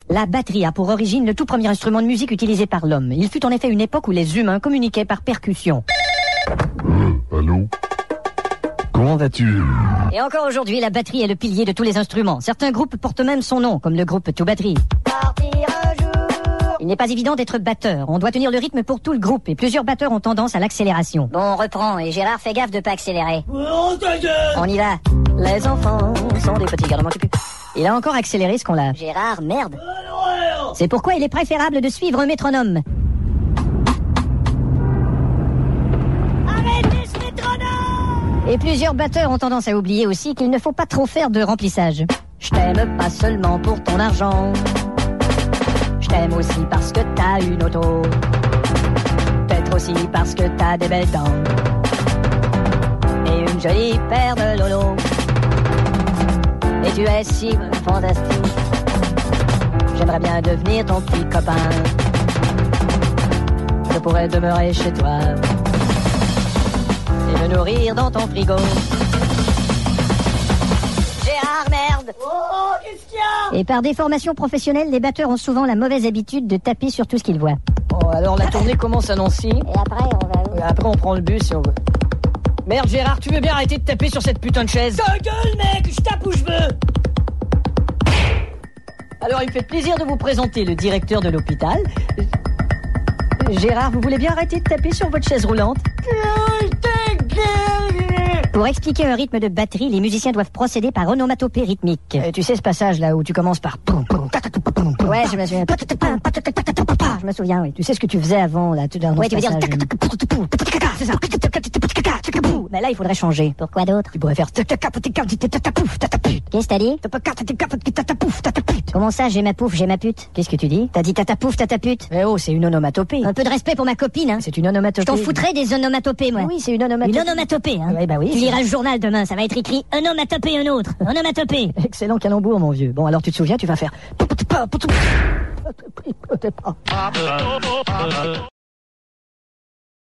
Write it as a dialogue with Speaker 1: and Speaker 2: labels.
Speaker 1: La batterie a pour origine le tout premier instrument de musique utilisé par l'homme. Il fut en effet une époque où les humains communiquaient par percussion.
Speaker 2: Allô? Comment vas-tu?
Speaker 1: Et encore aujourd'hui, la batterie est le pilier de tous les instruments. Certains groupes portent même son nom, comme le groupe Tout Batterie. Il n'est pas évident d'être batteur. On doit tenir le rythme pour tout le groupe et plusieurs batteurs ont tendance à l'accélération. Bon, on reprend et Gérard, fais gaffe de pas accélérer. On y va. Les enfants sont des petits garnements. Il a encore accéléré ce qu'on l'a. Gérard, merde. C'est pourquoi il est préférable de suivre un métronome.
Speaker 3: Arrêtez ce métronome!
Speaker 1: Et plusieurs batteurs ont tendance à oublier aussi qu'il ne faut pas trop faire de remplissage. Je t'aime pas seulement pour ton argent. Je t'aime aussi parce que t'as une auto. Peut-être aussi parce que t'as des belles dents. Et une jolie paire de lolos. Et tu es si fantastique. J'aimerais bien devenir ton petit copain. Je pourrais demeurer chez toi et me nourrir dans ton frigo. Gérard, merde!
Speaker 3: Oh, qu'est-ce qu'il y a?
Speaker 1: Et par déformation professionnelle, les batteurs ont souvent la mauvaise habitude de taper sur tout ce qu'ils voient.
Speaker 4: Bon, alors la tournée commence à Nancy.
Speaker 1: Et après, on va où?
Speaker 4: Après, on prend le bus si on veut. Merde, Gérard, tu veux bien arrêter de taper sur cette putain de chaise?
Speaker 3: Ta gueule, mec! Je tape où je veux!
Speaker 4: Alors, il me fait plaisir de vous présenter le directeur de l'hôpital. Gérard, vous voulez bien arrêter de taper sur votre chaise roulante?
Speaker 1: Pour expliquer un rythme de batterie, les musiciens doivent procéder par onomatopée rythmique.
Speaker 4: Tu sais ce passage là où tu commences par...
Speaker 1: Ouais, je me souviens. Je me souviens, oui.
Speaker 4: Tu sais ce que tu faisais avant là, tout d'un
Speaker 1: Ouais, tu veux dire...
Speaker 4: C'est ça.
Speaker 1: Mais là, il faudrait changer. Pourquoi d'autre?
Speaker 4: Tu pourrais faire...
Speaker 1: Qu'est-ce que t'as dit? Comment ça, j'ai ma pouf, j'ai ma pute?
Speaker 4: Qu'est-ce que tu dis?
Speaker 1: T'as dit tata pouf, tata pute?
Speaker 4: Eh oh, c'est une onomatopée.
Speaker 1: Un peu de respect pour ma copine, hein.
Speaker 4: C'est une onomatopée.
Speaker 1: Je t'en foutrais des onomatopées, moi.
Speaker 4: Oui, c'est une onomatopée.
Speaker 1: Une onomatopée, hein.
Speaker 4: Ouais, bah oui.
Speaker 1: Tu liras le journal demain, ça va être écrit onomatopée un autre. Onomatopée.
Speaker 4: Excellent calembour, mon vieux. Bon, alors tu te souviens, tu vas faire...